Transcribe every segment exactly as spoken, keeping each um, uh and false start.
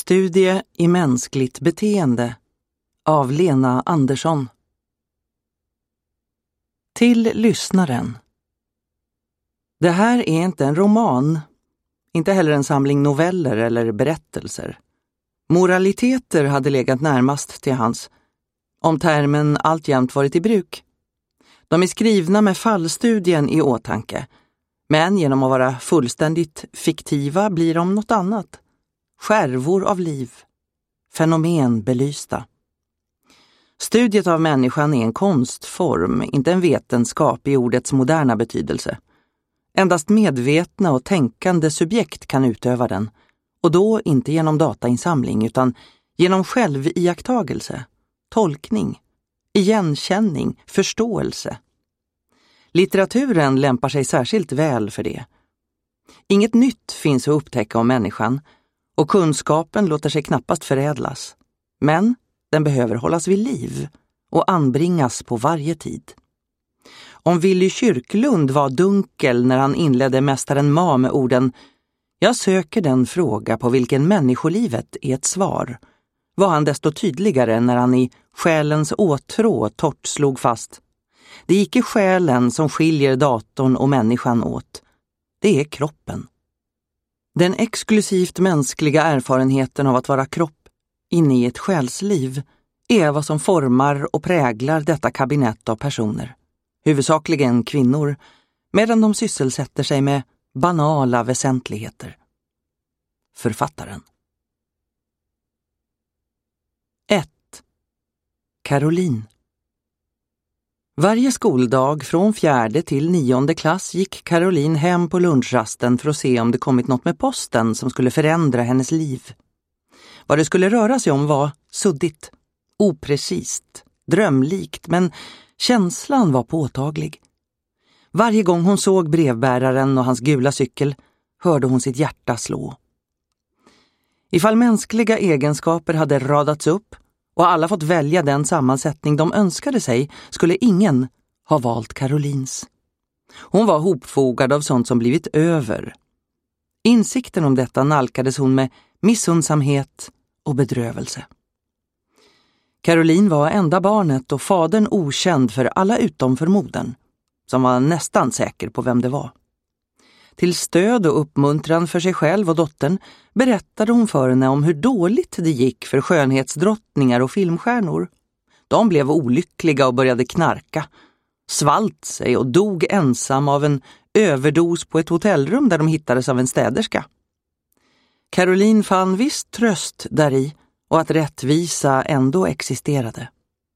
Studie i mänskligt beteende av Lena Andersson. Till lyssnaren. Det här är inte en roman, inte heller en samling noveller eller berättelser. Moraliteter hade legat närmast till hans, om termen alltjämt varit i bruk. De är skrivna med fallstudien i åtanke, men genom att vara fullständigt fiktiva blir de något annat. Skärvor av liv, fenomen belysta. Studiet av människan är en konstform, inte en vetenskap i ordets moderna betydelse. Endast medvetna och tänkande subjekt kan utöva den, och då inte genom datainsamling utan genom själviaktagelse, tolkning, igenkänning, förståelse. Litteraturen lämpar sig särskilt väl för det. Inget nytt finns att upptäcka om människan, och kunskapen låter sig knappast förädlas. Men den behöver hållas vid liv och anbringas på varje tid. Om Willy Kyrklund var dunkel när han inledde Mästaren Ma med orden "Jag söker den fråga på vilken människolivet är ett svar", var han desto tydligare när han i Själens åtrå torrt slog fast: "Det är icke själen som skiljer datorn och människan åt. Det är kroppen." Den exklusivt mänskliga erfarenheten av att vara kropp inne i ett själsliv är vad som formar och präglar detta kabinett av personer, huvudsakligen kvinnor, medan de sysselsätter sig med banala väsentligheter. Författaren. ett. Caroline. Varje skoldag från fjärde till nionde klass gick Caroline hem på lunchrasten för att se om det kommit något med posten som skulle förändra hennes liv. Vad det skulle röra sig om var suddigt, oprecist, drömlikt, men känslan var påtaglig. Varje gång hon såg brevbäraren och hans gula cykel hörde hon sitt hjärta slå. Ifall mänskliga egenskaper hade radats upp och alla fått välja den sammansättning de önskade sig, skulle ingen ha valt Carolines. Hon var hopfogad av sånt som blivit över. Insikten om detta nalkades hon med missundsamhet och bedrövelse. Caroline var enda barnet och fadern okänd för alla utom för modern, som var nästan säker på vem det var. Till stöd och uppmuntran för sig själv och dottern berättade hon för henne om hur dåligt det gick för skönhetsdrottningar och filmstjärnor. De blev olyckliga och började knarka, svalt sig och dog ensam av en överdos på ett hotellrum där de hittades av en städerska. Caroline fann viss tröst däri och att rättvisa ändå existerade.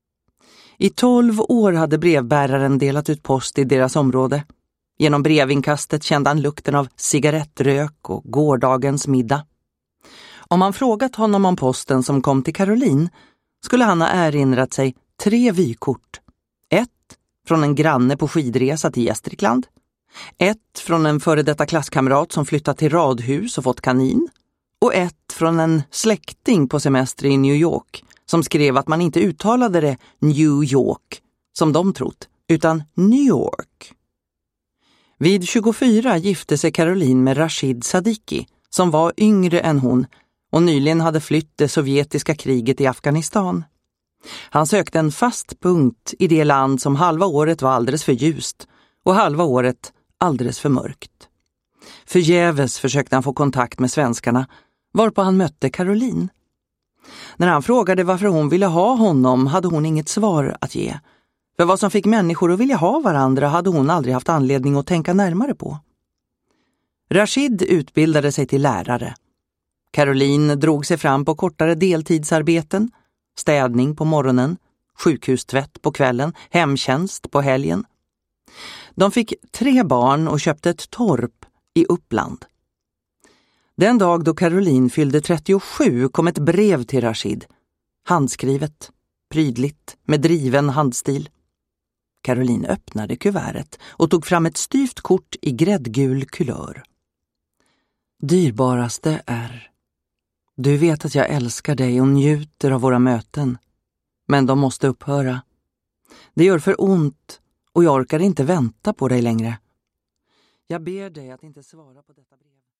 I tolv år hade brevbäraren delat ut post i deras område. Genom brevinkastet kände han lukten av cigarettrök och gårdagens middag. Om man frågat honom om posten som kom till Caroline skulle han ha erinrat sig tre vykort. Ett från en granne på skidresa till Gästrikland. Ett från en före detta klasskamrat som flyttat till radhus och fått kanin. Och ett från en släkting på semester i New York som skrev att man inte uttalade det New York som de trott, utan New York. Vid tjugofyra gifte sig Caroline med Rashid Sadiki, som var yngre än hon och nyligen hade flytt det sovjetiska kriget i Afghanistan. Han sökte en fast punkt i det land som halva året var alldeles för ljust och halva året alldeles för mörkt. Förgäves försökte han få kontakt med svenskarna, varpå han mötte Caroline. När han frågade varför hon ville ha honom hade hon inget svar att ge. För vad som fick människor att vilja ha varandra hade hon aldrig haft anledning att tänka närmare på. Rashid utbildade sig till lärare. Caroline drog sig fram på kortare deltidsarbeten, städning på morgonen, sjukhustvätt på kvällen, hemtjänst på helgen. De fick tre barn och köpte ett torp i Uppland. Den dag då Caroline fyllde trettiosju kom ett brev till Rashid. Handskrivet, prydligt, med driven handstil. Caroline öppnade kuvertet och tog fram ett styvt kort i gräddgul kulör. Dyrbaraste är: du vet att jag älskar dig och njuter av våra möten. Men de måste upphöra. Det gör för ont och jag orkar inte vänta på dig längre. Jag ber dig att inte svara på detta brev.